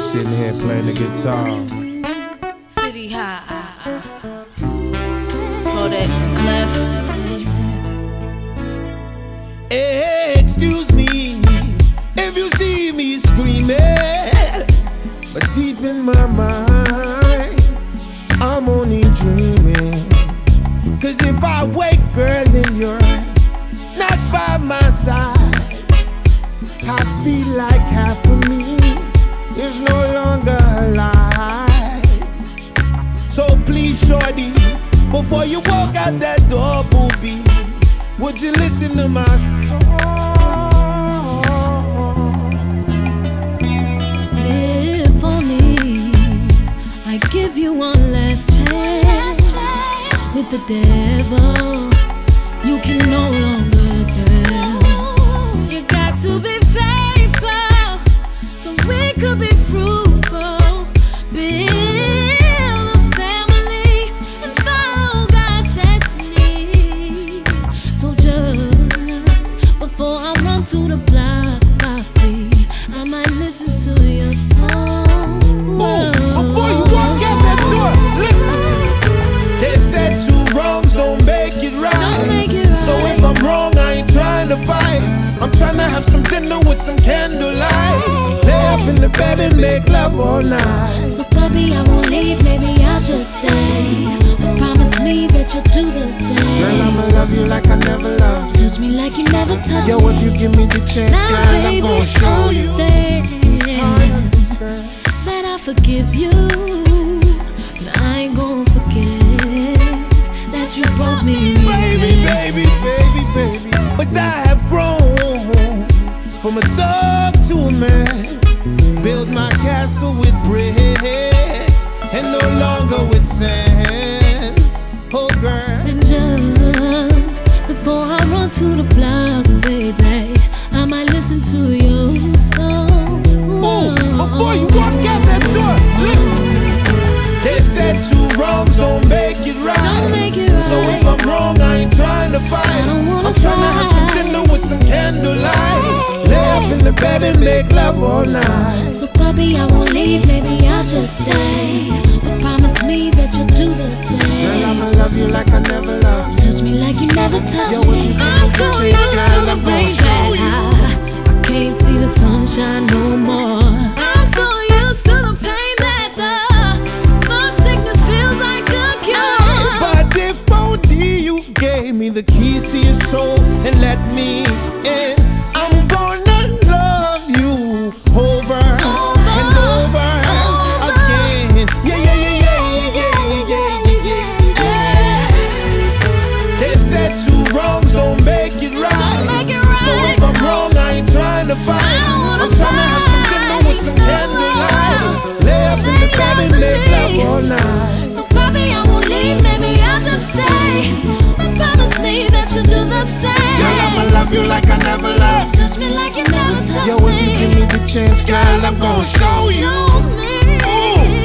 sitting here playing the guitar. City High. Kodak Clef. Hey, excuse me if you see me screaming, but deep in my mind, I'm only dreaming. Cause if I wake, girl, and you're not by my side, I feel like half of me is no longer alive. So please, shorty, before you walk out that door, booby, would you listen to my song? If only I give you one last chance with the devil, you can no longer tell. You got to be faithful so we could be fruitful. Build a family and follow God's destiny. So just before I run to the block, my feet, I might listen to your song. Before you walk out that door, listen. They said two wrongs don't make it right. So if I'm wrong, I ain't trying to fight. I'm trying to have some dinner with some candlelight. Lay up in the bed and make love all night. So puppy, I won't leave, maybe I'll just stay. Promise me that you'll do the same. Girl, I'ma love you like I never loved you. Touch me like you never touched me. Yo, if you give me the chance, now, girl, baby, I'm gonna show you. That I forgive you, but I ain't gonna forget that you brought me. Baby, baby, baby, baby. But I have grown from a thug to a man. Build my castle with bricks and no longer with sand. Oh, girl. And just before I run to the block, baby, I might listen to your song. Ooh, before you walk out that door, listen. They said two wrongs don't make it right. So if I'm wrong, I ain't trying to fight. I'm trying to have some dinner with some candlelight. Lay up in the bed and make love all night. So puppy, I won't leave, maybe I'll just stay. But promise me that you'll do the same. Girl, I'ma love you like I never loved you. Touch me like you never touched Yo, me. I'm so used to the rain that I can't see the sunshine no more. I'm so used to the pain that the sickness feels like a cure. But if only you gave me the keys to your soul and let me in, I'm gonna love you over and over again. Yeah, yeah, yeah, yeah, yeah, yeah, yeah, yeah. They said two wrongs don't make it right. So if I'm wrong, I ain't trying to fight. I'm trying to have some dinner with some candlelight. Lay up in the bed and make love all night. So puppy, I won't leave, maybe I'll just stay. But promise me that you'll do the same. Girl, I'ma love you like I never loved you. Touch me like you never touched Yo, me. if you give me the chance, girl, I'm gonna show you. Show me. Ooh.